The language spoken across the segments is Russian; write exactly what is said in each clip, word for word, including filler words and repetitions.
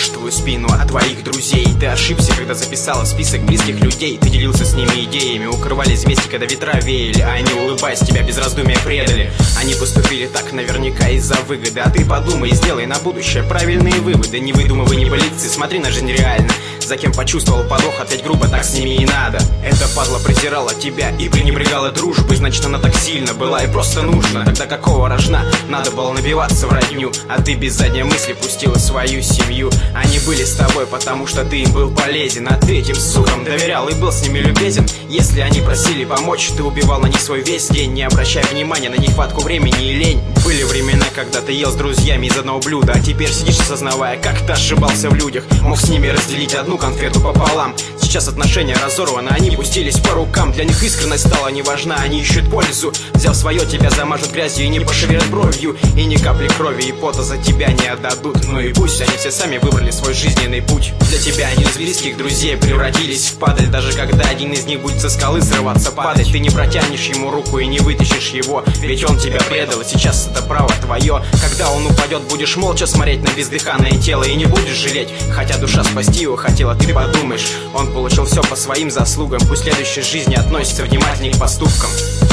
нож в твою спину от твоих друзей. Ты ошибся, когда записала список близких людей. Ты делился с ними идеями, укрывались вместе, когда ветра веяли. А они, улыбаясь, тебя без раздумия предали. Они поступили так наверняка из-за выгоды. А ты подумай и сделай на будущее правильные выводы. Не выдумывай небылицы, смотри на жизнь реально. За кем почувствовал подвох, ответь грубо, так с ними и надо. Эта падла презирала тебя и пренебрегала дружбой. Значит, она так сильно была и просто нужна. Тогда какого рожна надо было набиваться в родню? А ты без задней мысли пустила свою семью. Они были с тобой, потому что ты им был полезен. А ты этим сукам доверял и был с ними любезен. Если они просили помочь, ты убивал на них свой весь день, не обращая внимания на нехватку времени и лень. Были времена, когда ты ел с друзьями из одного блюда, а теперь сидишь, осознавая, как ты ошибался в людях. Мог с ними разделить одну конфету пополам. Сейчас отношения разорваны, они пустились по рукам. Для них искренность стала не важна, они ищут пользу. Взяв свое, тебя замажут грязью и не пошевелят бровью. И ни капли крови и пота за тебя не отдадут. Ну и пусть, они все сами выбрали свой жизненный путь. Для тебя они из близких друзей превратились в падаль. Даже когда один из них будет со скалы срываться, падать, ты не протянешь ему руку и не вытащишь его. Ведь он тебя предал, и сейчас это право твое. Когда он упадет, будешь молча смотреть на бездыханное тело и не будешь жалеть. Хотя душа спасти его хотела, ты подумаешь, он получил все по своим заслугам. Пусть в следующей жизни относится внимательнее к поступкам.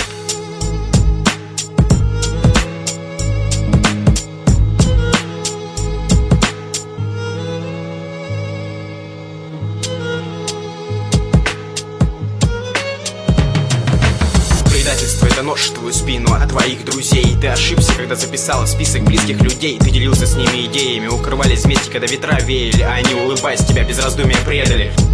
Предательство — это нож в твою спину от твоих друзей. Ты ошибся, когда записала список близких людей. Ты делился с ними идеями, укрывались вместе, когда ветра веяли. А они, улыбаясь, тебя без раздумия предали.